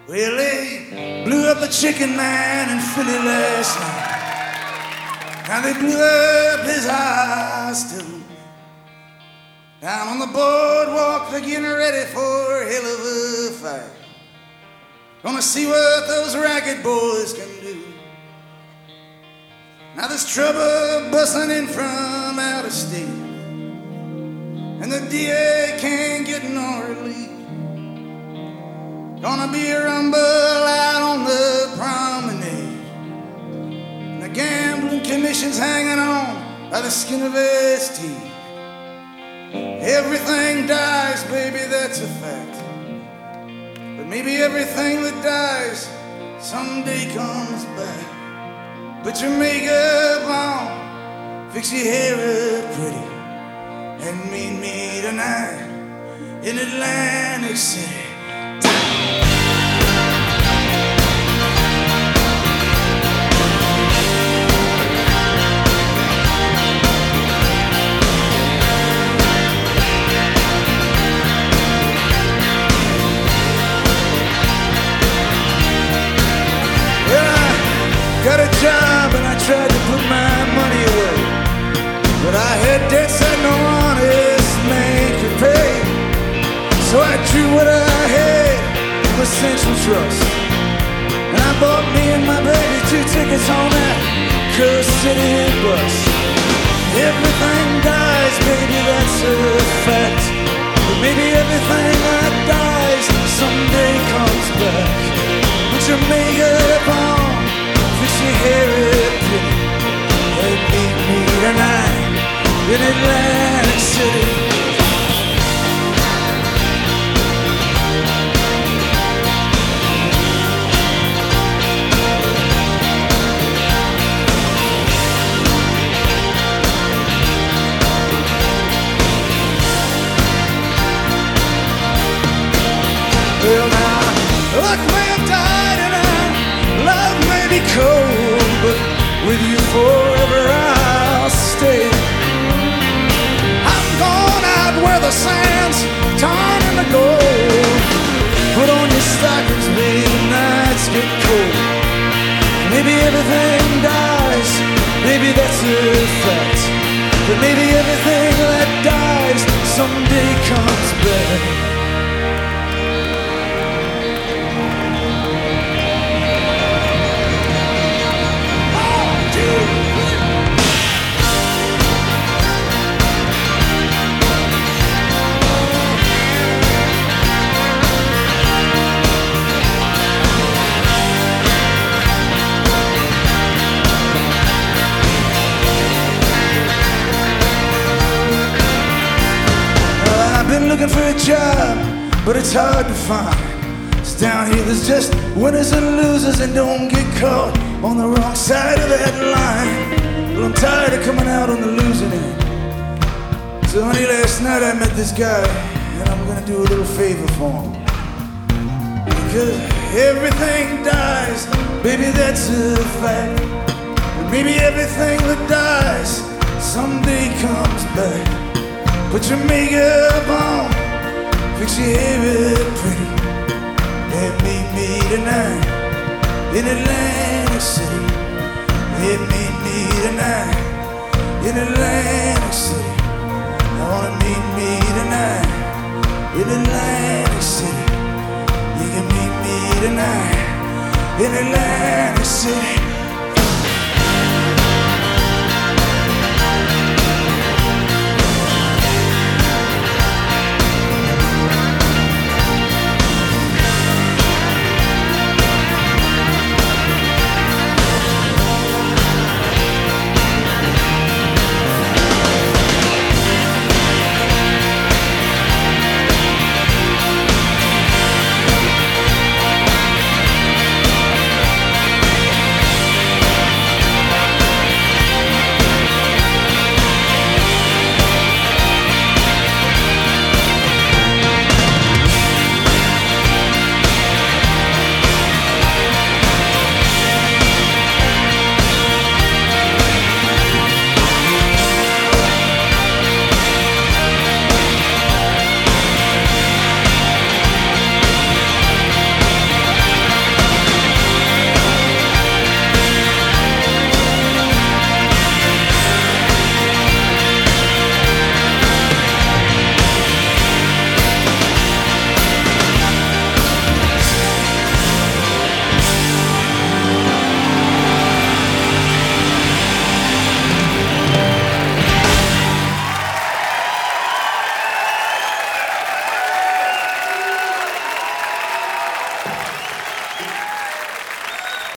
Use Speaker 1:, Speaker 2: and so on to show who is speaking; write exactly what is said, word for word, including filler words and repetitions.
Speaker 1: Well, they blew up the Chicken Man in Philly last night. Now they blew up his house too. Down on the boardwalk, they're getting ready for a hell of a fight. Gonna see what those racket boys can do. Now there's trouble busting in from out of state, and the D A can't get no relief. Gonna be a rumble out on the promenade, and the gambling commission's hanging on by the skin of its teeth. Everything dies, baby, that's a fact. But maybe everything that dies someday comes back. Put your makeup on, fix your hair up pretty, and meet me tonight in Atlantic City. Got a job and I tried to put my money away, but I had debts that no honest man could pay. So I drew what I had from a Central Trust, and I bought me and my baby two tickets on that Coast City bus. Everything dies, baby, that's a fact. But maybe everything that dies someday comes back. Put your makeup on, fix your hair up pretty, and meet me tonight in Atlantic City. Well now, luck may have died and our love may be cold, but with you forever I'll stay. I'm going out where the sand's turning to gold. Put on your stockings, baby, the nights get cold. Maybe everything dies, maybe that's a fact. But maybe everything that dies someday comes back. Looking for a job, but it's hard to find. It's down here, there's just winners and losers, and don't get caught on the wrong side of that line. Well, I'm tired of coming out on the losing end. So honey, last night I met this guy, and I'm gonna do a little favor for him. Because everything dies, baby, that's a fact. But maybe everything that dies someday comes back. Put your makeup on, fix your hair up pretty, and meet me tonight in Atlantic City. And meet me tonight in Atlantic City. I wanna meet me tonight in Atlantic City. You can meet me tonight in Atlantic City.